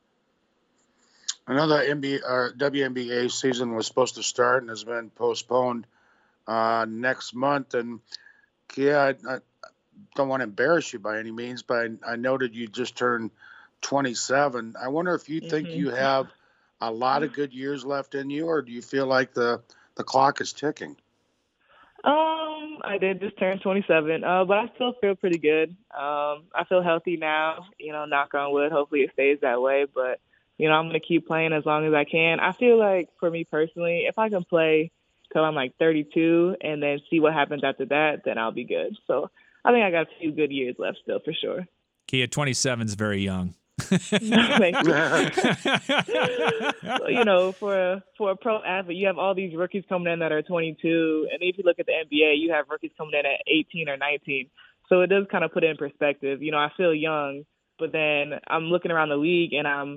I know the N B A, or W N B A season was supposed to start and has been postponed uh, next month. And yeah, I, I don't want to embarrass you by any means, but I, I noted you just turned twenty-seven. I wonder if you think Mm-hmm. you have a lot of good years left in you, or do you feel like the, the clock is ticking? Um, I did just turn twenty-seven, uh, but I still feel pretty good. Um, I feel healthy now, you know, knock on wood. Hopefully it stays that way, but, you know, I'm going to keep playing as long as I can. I feel like for me personally, if I can play till I'm like thirty-two and then see what happens after that, then I'll be good. So I think I got a few good years left still for sure. Kia, twenty-seven is very young. Thank you. So, you know, for a, for a pro athlete, you have all these rookies coming in that are twenty-two, and if you look at the N B A, you have rookies coming in at eighteen or nineteen. So it does kind of put it in perspective. You know, I feel young, but then I'm looking around the league and I'm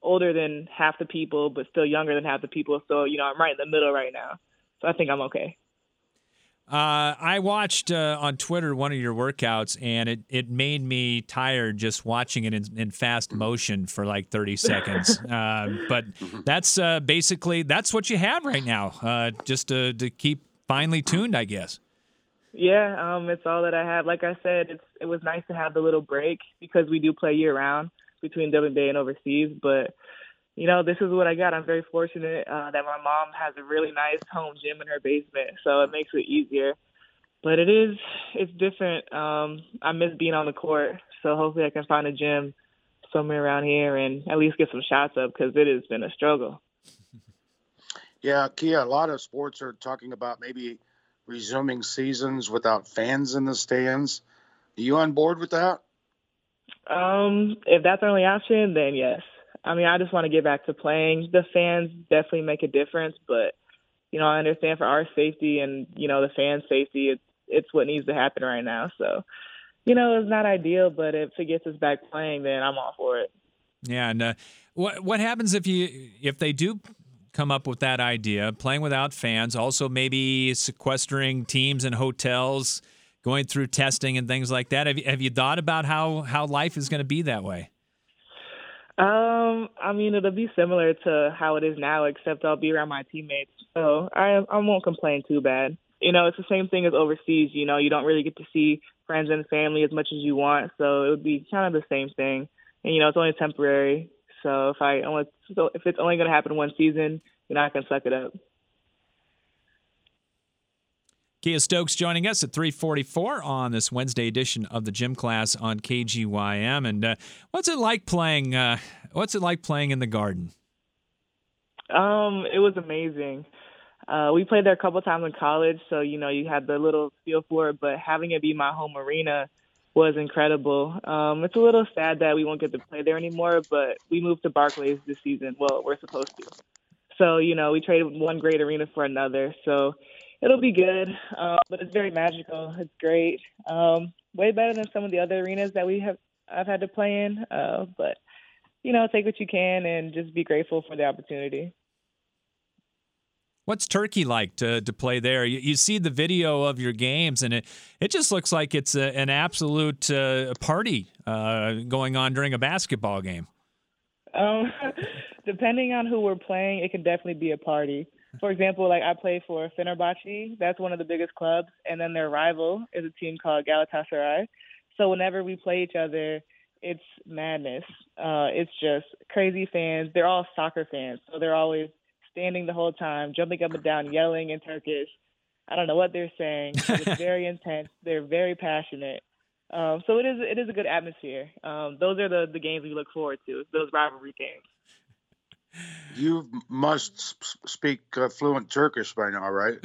older than half the people, but still younger than half the people. So, you know, I'm right in the middle right now. So I think I'm okay. Uh, I watched uh, on Twitter one of your workouts, and it, it made me tired just watching it in, in fast motion for like thirty seconds. uh, but that's uh, basically, that's what you have right now, uh, just to, to keep finely tuned, I guess. Yeah, um, it's all that I have. Like I said, it's it was nice to have the little break because we do play year-round between W N B A and overseas. But, you know, this is what I got. I'm very fortunate uh, that my mom has a really nice home gym in her basement, so it makes it easier. But it is, it's different. Um, I miss being on the court, so hopefully I can find a gym somewhere around here and at least get some shots up because it has been a struggle. Yeah, Kia, a lot of sports are talking about maybe resuming seasons without fans in the stands. Are you on board with that? Um, if that's the only option, then yes. I mean, I just want to get back to playing. The fans definitely make a difference, but, you know, I understand for our safety and, you know, the fans' safety, it's, it's what needs to happen right now. So, you know, it's not ideal, but if it gets us back playing, then I'm all for it. Yeah, and uh, what what happens if you if they do come up with that idea, playing without fans, also maybe sequestering teams in hotels, going through testing and things like that? Have you, have you thought about how, how life is going to be that way? Um, I mean, it'll be similar to how it is now, except I'll be around my teammates. So I I won't complain too bad. You know, it's the same thing as overseas. You know, you don't really get to see friends and family as much as you want. So it would be kind of the same thing. And, you know, it's only temporary. So if I only, so if it's only going to happen one season, you know, I can suck it up. Kia Stokes joining us at three forty-four on this Wednesday edition of the Gym Class on K G Y M. And uh, what's it like playing? Uh, what's it like playing in the Garden? Um, it was amazing. Uh, we played there a couple times in college, so you know you had the little feel for it. But having it be my home arena was incredible. Um, it's a little sad that we won't get to play there anymore, but we moved to Barclays this season. Well, we're supposed to. So, you know, we traded one great arena for another. So it'll be good, um, but it's very magical. It's great. Um, way better than some of the other arenas that we have I've had to play in. Uh, but, you know, take what you can and just be grateful for the opportunity. What's Turkey like to to play there? You, you see the video of your games, and it, it just looks like it's a, an absolute uh, party uh, going on during a basketball game. Um, depending on who we're playing, it can definitely be a party. For example, like I play for Fenerbahce. That's one of the biggest clubs. And then their rival is a team called Galatasaray. So whenever we play each other, it's madness. Uh, it's just crazy fans. They're all soccer fans. So they're always standing the whole time, jumping up and down, yelling in Turkish. I don't know what they're saying, but it's very intense. They're very passionate. Um, so it is it is a good atmosphere. Um, those are the, the games we look forward to, those rivalry games. You must sp- speak uh, fluent Turkish by now, right?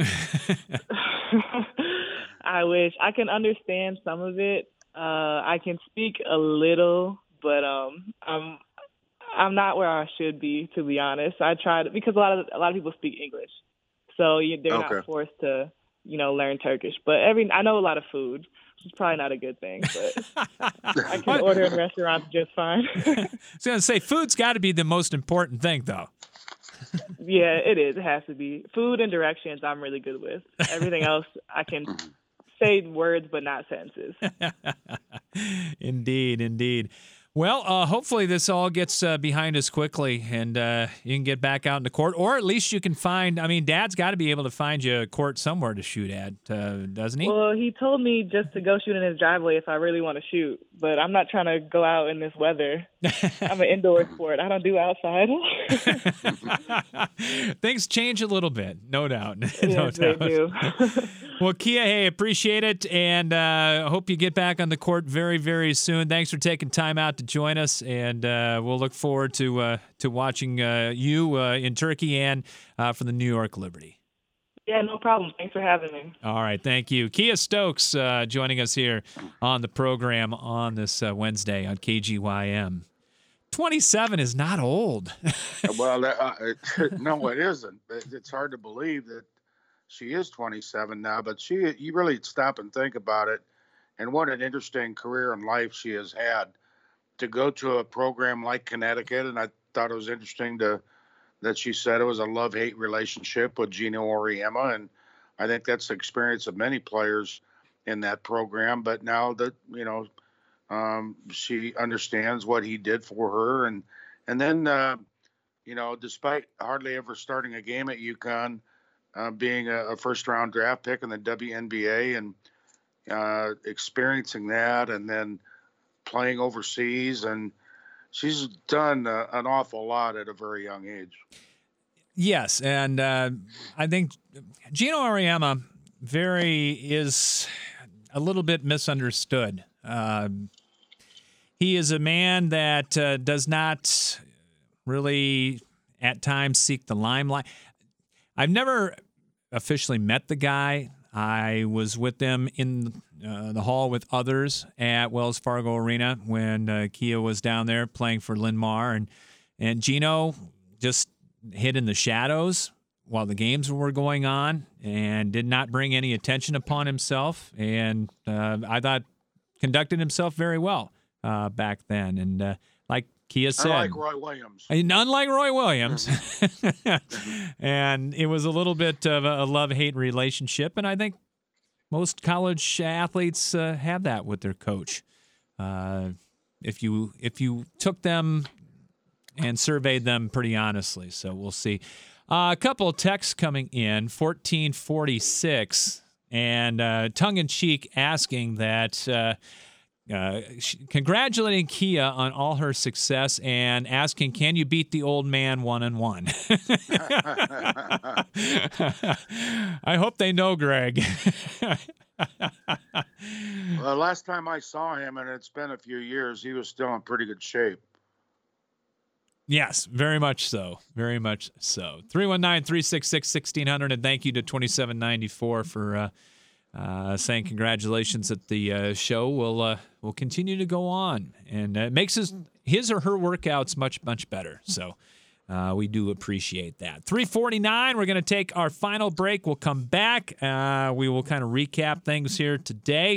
I wish. I can understand some of it. Uh, I can speak a little, but um, I'm I'm not where I should be, to be honest. I tried because a lot of a lot of people speak English, so you, they're okay. not forced to, you know, learn Turkish. But every I know a lot of food, which is probably not a good thing, but I can order in restaurants just fine. I was going to say, food's got to be the most important thing, though. Yeah, it is. It has to be. Food and directions I'm really good with. Everything else I can say words but not sentences. Indeed, indeed. Well, uh, hopefully this all gets uh, behind us quickly and uh, you can get back out into court, or at least you can find, I mean, Dad's got to be able to find you a court somewhere to shoot at, uh, doesn't he? Well, he told me just to go shoot in his driveway if I really want to shoot, but I'm not trying to go out in this weather. I'm an indoor sport. I don't do outside. Things change a little bit, no doubt. Yes, no they doubt. do. Well, Kia, hey, appreciate it, and I uh, hope you get back on the court very, very soon. Thanks for taking time out to join us, and uh, we'll look forward to uh, to watching uh, you uh, in Turkey and uh, for the New York Liberty. Yeah, no problem. Thanks for having me. All right, thank you. Kia Stokes uh, joining us here on the program on this uh, Wednesday on K G Y M. twenty-seven is not old. Well, uh, no, it isn't. It's hard to believe that she is twenty-seven now, but she, you really stop and think about it, and what an interesting career in life she has had. to go to a program like Connecticut, and I thought it was interesting to that she said it was a love-hate relationship with Geno Auriemma, and I think that's the experience of many players in that program. But now that, you know, um, she understands what he did for her, and and then, uh, you know, despite hardly ever starting a game at UConn, uh, being a, a first-round draft pick in the W N B A and uh, experiencing that, and then playing overseas, and she's done uh, an awful lot at a very young age. Yes, and uh, I think Geno Auriemma very is a little bit misunderstood. Uh, he is a man that uh, does not really at times seek the limelight. I've never officially met the guy. I was with them in uh, the hall with others at Wells Fargo Arena when uh, Kia was down there playing for Linn-Mar, and and Geno just hid in the shadows while the games were going on and did not bring any attention upon himself, and uh, I thought conducted himself very well uh, back then. And uh, like Kia said, unlike Roy Williams, unlike Roy Williams, and it was a little bit of a love-hate relationship, and I think most college athletes uh, have that with their coach. Uh, if you if you took them and surveyed them pretty honestly, so we'll see. Uh, a couple of texts coming in, fourteen forty-six, and uh, tongue-in-cheek asking that. Uh, Uh, congratulating Kia on all her success and asking, can you beat the old man one and one? I hope they know, Greg. Well, last time I saw him, and it's been a few years, he was still in pretty good shape. Yes, very much so. Very much so. three one nine, three six six, one six zero zero, and thank you to twenty-seven ninety-four for uh, uh, saying congratulations at the uh, show. We'll, uh, we'll continue to go on, and uh, it makes his, his or her workouts much, much better. So uh, we do appreciate that. three forty-nine, we're going to take our final break. We'll come back. Uh, we will kind of recap things here today.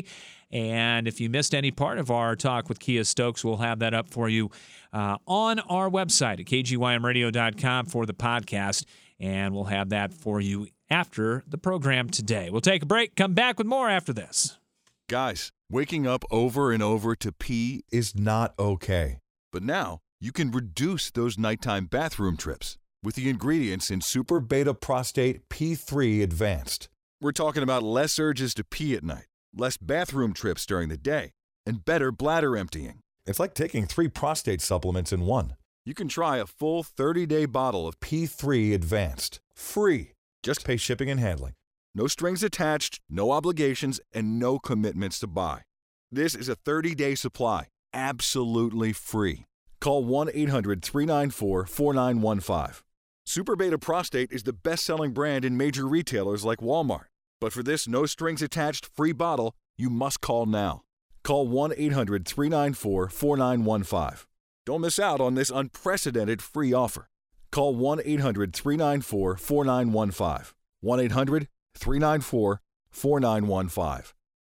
And if you missed any part of our talk with Kia Stokes, we'll have that up for you uh, on our website at k g y m radio dot com for the podcast. And we'll have that for you after the program today. We'll take a break, come back with more after this. Guys, waking up over and over to pee is not okay. But now you can reduce those nighttime bathroom trips with the ingredients in Super Beta Prostate P three Advanced. We're talking about less urges to pee at night, less bathroom trips during the day, and better bladder emptying. It's like taking three prostate supplements in one. You can try a full thirty-day bottle of P three Advanced, free. Just pay shipping and handling. No strings attached, no obligations, and no commitments to buy. This is a thirty-day supply, absolutely free. Call one eight hundred, three nine four, four nine one five. Super Beta Prostate is the best-selling brand in major retailers like Walmart. But for this no-strings-attached free bottle, you must call now. Call one eight hundred, three nine four, four nine one five. Don't miss out on this unprecedented free offer. Call one eight hundred, three nine four, four nine one five. one eight hundred, three nine four, four nine one five.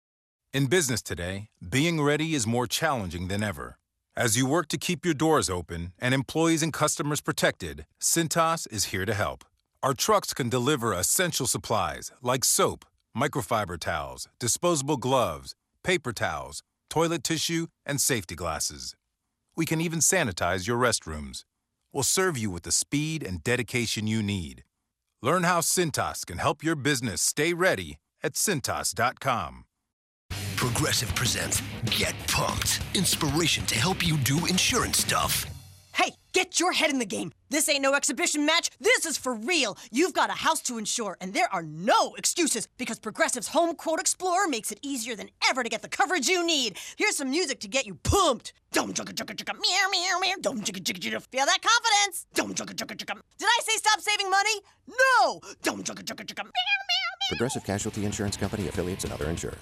In business today, being ready is more challenging than ever. As you work to keep your doors open and employees and customers protected, Cintas is here to help. Our trucks can deliver essential supplies like soap, microfiber towels, disposable gloves, paper towels, toilet tissue, and safety glasses. We can even sanitize your restrooms. We'll serve you with the speed and dedication you need. Learn how Cintas can help your business stay ready at Cintas dot com. Progressive presents Get Pumped. Inspiration to help you do insurance stuff. Hey, get your head in the game. This ain't no exhibition match. This is for real. You've got a house to insure, and there are no excuses because Progressive's Home Quote Explorer makes it easier than ever to get the coverage you need. Here's some music to get you pumped. Dum chugga chugga chugga meow meow meow. Dum chugga chugga chugga. Feel that confidence? Dum chugga chugga chugga. Did I say stop saving money? No. Dum chugga chugga chugga meow meow meow. Progressive Casualty Insurance Company, affiliates, and other insurers.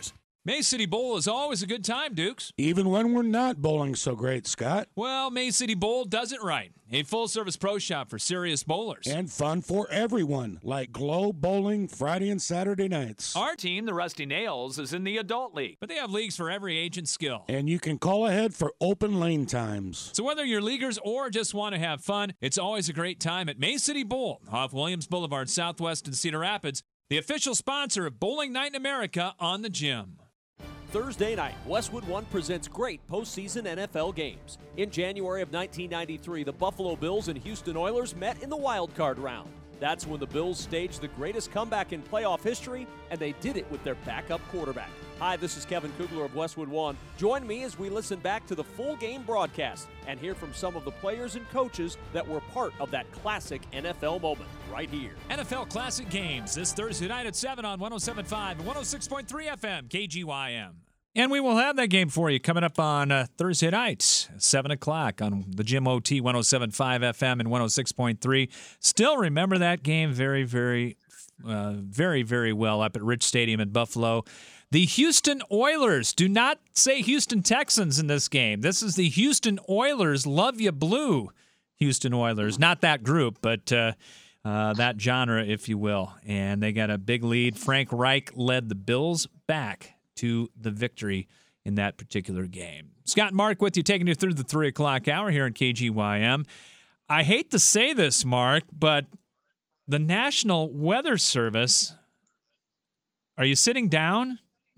May City Bowl is always a good time, Dukes. Even when we're not bowling so great, Scott. Well, May City Bowl does it right. A full-service pro shop for serious bowlers. And fun for everyone, like Glow Bowling Friday and Saturday nights. Our team, the Rusty Nails, is in the adult league, but they have leagues for every age and skill. And you can call ahead for open lane times. So whether you're leaguers or just want to have fun, it's always a great time at May City Bowl off Williams Boulevard, Southwest in Cedar Rapids, the official sponsor of Bowling Night in America on the Gym. Thursday night, Westwood One presents great postseason N F L games. In January of nineteen ninety-three, the Buffalo Bills and Houston Oilers met in the wild card round. That's when the Bills staged the greatest comeback in playoff history, and they did it with their backup quarterback. Hi, this is Kevin Kugler of Westwood One. Join me as we listen back to the full game broadcast and hear from some of the players and coaches that were part of that classic N F L moment right here. N F L Classic Games this Thursday night at seven on one oh seven point five and one oh six point three F M, K G Y M. And we will have that game for you coming up on uh, Thursday night, seven o'clock on the Gym O T, one oh seven point five F M and one oh six point three. Still remember that game very, very, uh, very, very well up at Rich Stadium in Buffalo. The Houston Oilers, do not say Houston Texans in this game. This is the Houston Oilers, love you blue Houston Oilers. Not that group, but uh, uh, that genre, if you will. And they got a big lead. Frank Reich led the Bills back to the victory in that particular game. Scott and Mark with you, taking you through the three o'clock hour here in K G Y M. I hate to say this, Mark, but the National Weather Service, are you sitting down?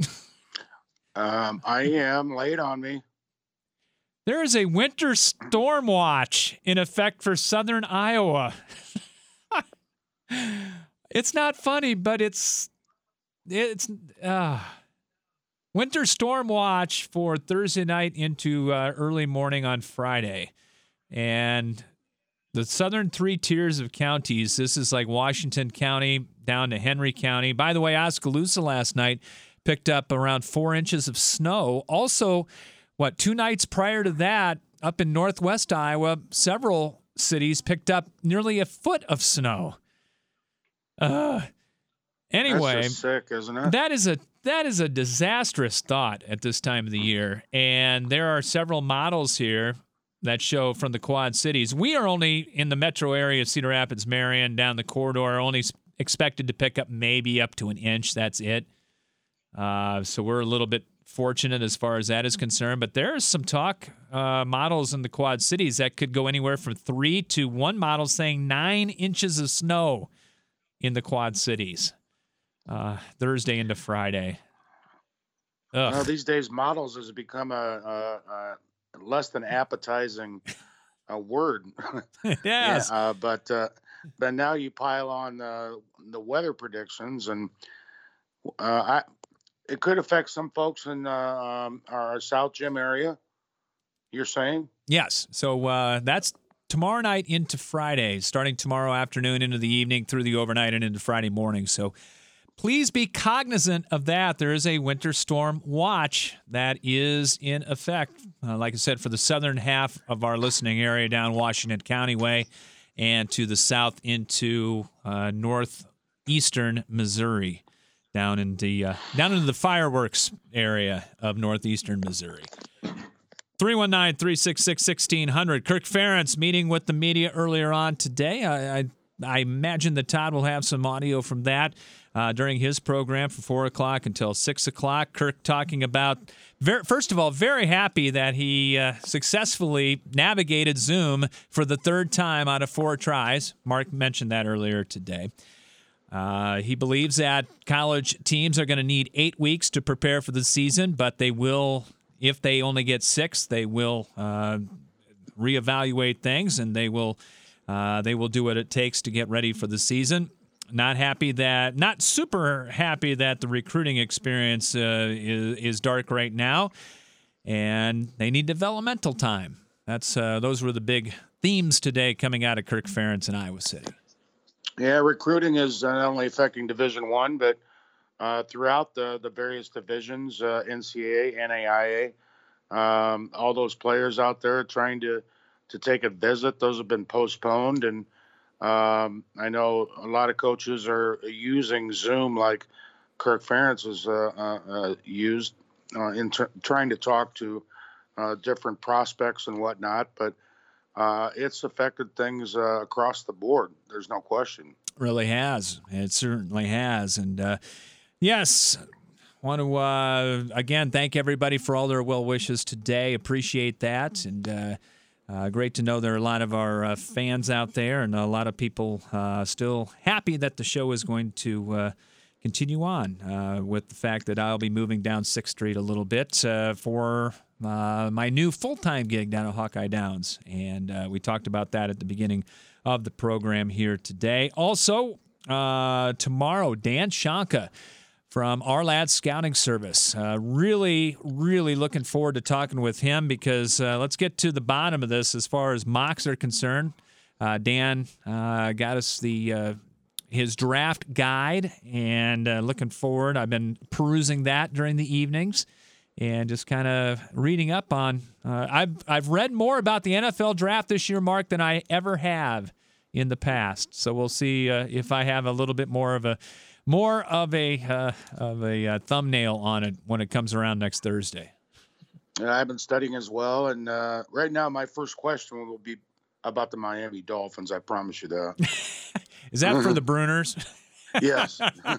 um, I am. Lay it on me. There is a winter storm watch in effect for southern Iowa. It's not funny, but it's it's uh winter storm watch for Thursday night into uh, early morning on Friday. And the southern three tiers of counties, this is like Washington County down to Henry County. By the way, Oskaloosa last night picked up around four inches of snow. Also, what, two nights prior to that, up in northwest Iowa, several cities picked up nearly a foot of snow. Uh, anyway, That's just sick, isn't it? That is a that is a disastrous thought at this time of the year. And there are several models here that show from the Quad Cities. We are only in the metro area of Cedar Rapids, Marion, down the corridor, only expected to pick up maybe up to an inch. That's it. Uh, so we're a little bit fortunate as far as that is concerned. But there's some talk, uh, models in the Quad Cities that could go anywhere from three to one model saying nine inches of snow in the Quad Cities. Uh, Thursday into Friday. Ugh. Well, these days, models has become a, a, a less than appetizing a word. Yes. Yeah, uh, but uh, but now you pile on uh, the weather predictions, and uh, I it could affect some folks in uh, um, our South Gym area. You're saying? Yes. So uh, that's tomorrow night into Friday, starting tomorrow afternoon into the evening through the overnight and into Friday morning. So please be cognizant of that. There is a winter storm watch that is in effect, uh, like I said, for the southern half of our listening area down Washington County way and to the south into uh, northeastern Missouri, down in the, uh, down into the fireworks area of northeastern Missouri. three one nine, three six six, one six zero zero. Kirk Ferentz meeting with the media earlier on today. I, I, I imagine that Todd will have some audio from that uh, during his program from four o'clock until six o'clock. Kirk talking about, very, first of all, very happy that he uh, successfully navigated Zoom for the third time out of four tries. Mark mentioned that earlier today. Uh, he believes that college teams are going to need eight weeks to prepare for the season, but they will, if they only get six, they will uh, reevaluate things, and they will uh, they will do what it takes to get ready for the season. Not happy that, not super happy that the recruiting experience uh, is, is dark right now, and they need developmental time. That's uh, those were the big themes today coming out of Kirk Ferentz in Iowa City. Yeah, recruiting is not only affecting Division One, but uh, throughout the the various divisions, uh, N C A A, N A I A, um, all those players out there trying to to take a visit. Those have been postponed, and um, I know a lot of coaches are using Zoom like Kirk Ferentz has uh, uh, uh, used uh, in tr- trying to talk to uh, different prospects and whatnot. But uh, it's affected things uh, across the board. There's no question. Really has. It certainly has. And uh, yes, want to uh, again thank everybody for all their well wishes today. Appreciate that. And uh, uh, great to know there are a lot of our uh, fans out there, and a lot of people uh, still happy that the show is going to uh, continue on uh, with the fact that I'll be moving down sixth Street a little bit uh, for uh, my new full-time gig down at Hawkeye Downs. And uh, we talked about that at the beginning of the program here today. Also, uh, tomorrow, Dan Shanka from Our Lads Scouting Service. Uh, really, really looking forward to talking with him because uh, let's get to the bottom of this as far as mocks are concerned. Uh, Dan uh, got us the uh, his draft guide, and uh, looking forward. I've been perusing that during the evenings and just kind of reading up on. Uh, I've I've read more about the N F L draft this year, Mark, than I ever have in the past. So we'll see uh, if I have a little bit more of a more of a uh, of a uh, thumbnail on it when it comes around next Thursday. Yeah, I've been studying as well, and uh, right now my first question will be about the Miami Dolphins. I promise you that. Is that for the Bruners? Yes.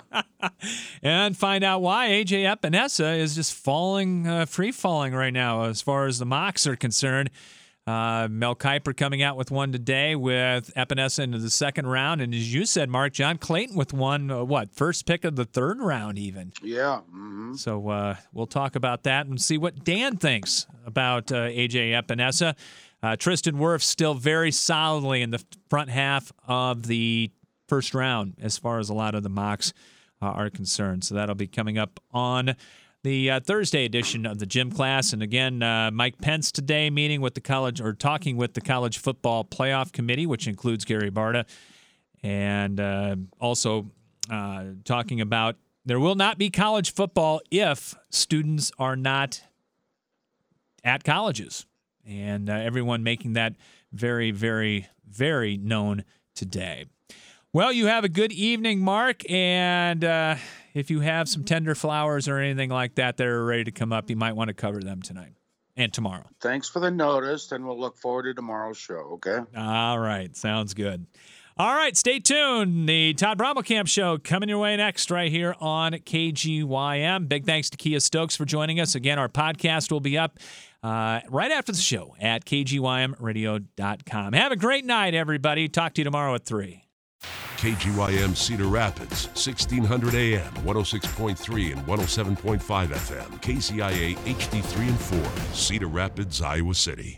And find out why A J Epinesa is just falling, uh, free falling right now as far as the mocks are concerned. Uh, Mel Kiper coming out with one today with Epinesa into the second round. And as you said, Mark, John Clayton with one, uh, what, first pick of the third round even. Yeah. Mm-hmm. So uh, we'll talk about that and see what Dan thinks about uh, A J Epinesa. Uh, Tristan Wirfs still very solidly in the front half of the first round as far as a lot of the mocks uh, are concerned. So that'll be coming up on the uh, Thursday edition of the Gym Class. And again, uh, Mike Pence today meeting with the college or talking with the College Football Playoff Committee, which includes Gary Barta, and uh, also uh, talking about there will not be college football if students are not at colleges. And uh, everyone making that very, very, very known today. Well, you have a good evening, Mark, and uh, if you have some tender flowers or anything like that that are ready to come up, you might want to cover them tonight and tomorrow. Thanks for the notice, and we'll look forward to tomorrow's show, okay? All right. Sounds good. All right. Stay tuned. The Todd Brommelkamp Show coming your way next right here on K G Y M. Big thanks to Kia Stokes for joining us. Again, our podcast will be up uh, right after the show at K G Y M radio dot com. Have a great night, everybody. Talk to you tomorrow at three. K G Y M Cedar Rapids, sixteen hundred A M, one oh six point three and one oh seven point five F M. K C I A H D three and four, Cedar Rapids, Iowa City.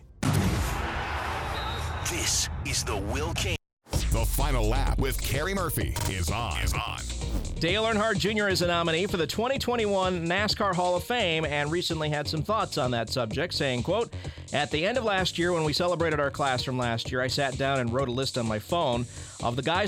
This is the Will King. The Final Lap with Kerry Murphy is on. Is on. Dale Earnhardt Junior is a nominee for the twenty twenty-one NASCAR Hall of Fame and recently had some thoughts on that subject, saying, quote, "At the end of last year when we celebrated our class from last year, I sat down and wrote a list on my phone of the guys